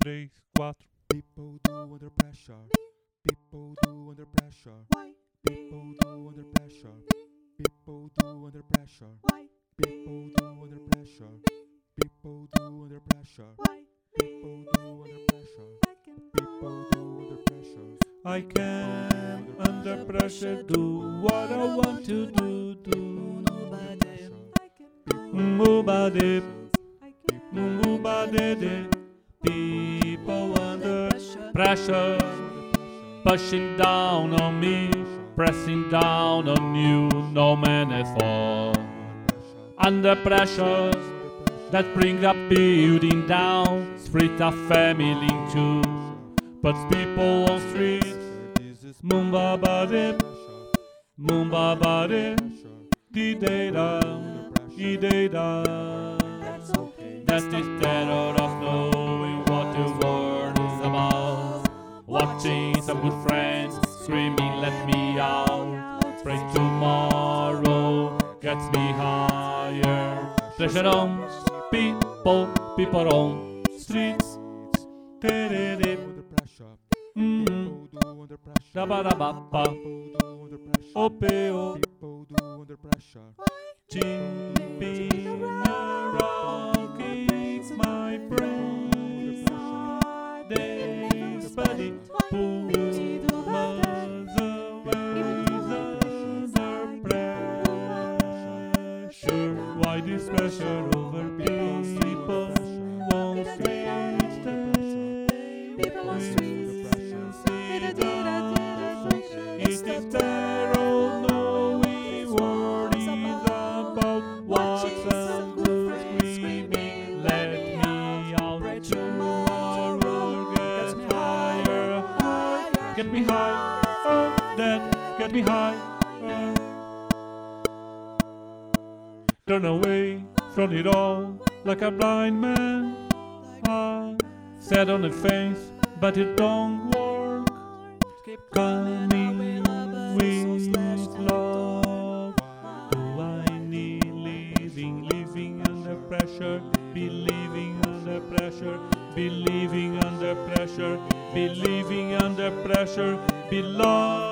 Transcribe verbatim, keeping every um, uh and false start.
três, quatro. People do under pressure. People do under pressure. Why? People do under pressure. People do under pressure. Why? People do under pressure. People do under pressure. Why? People do under pressure. I can People do under pressure. I can, under pressure, do what I want to do. do. nobody. I can Nobody, I can nobody. People under pressure. pressure, pushing down on me, pressing down on you. No man is fall under pressure that bring up building down, split a family in two, puts people on streets. Mumba bade, mumba bade, the data, the data. That's okay. That is terror of knowing what the world is about. Watching some good friends screaming, let me out. Pray tomorrow gets me higher. Pressure on people, people on streets. Tereré. Under pressure. Mm. People do under pressure. Dabarabapa. People do under pressure. O P O. People do under pressure. Chimping around keeps my brain. They study pumas away under pressure. Why this pressure over people on streets? People on streets. It is terror, knowing worries about what's some good friends screaming. Let me out Pray tomorrow, tomorrow get gets me higher, higher. get me higher, that get me higher. Turn away from it all like a blind man. I sat on the fence, but it don't work. Keep Coming with with love. Do I need living, living under pressure, believing under pressure, believing under pressure, believing under pressure, be loved.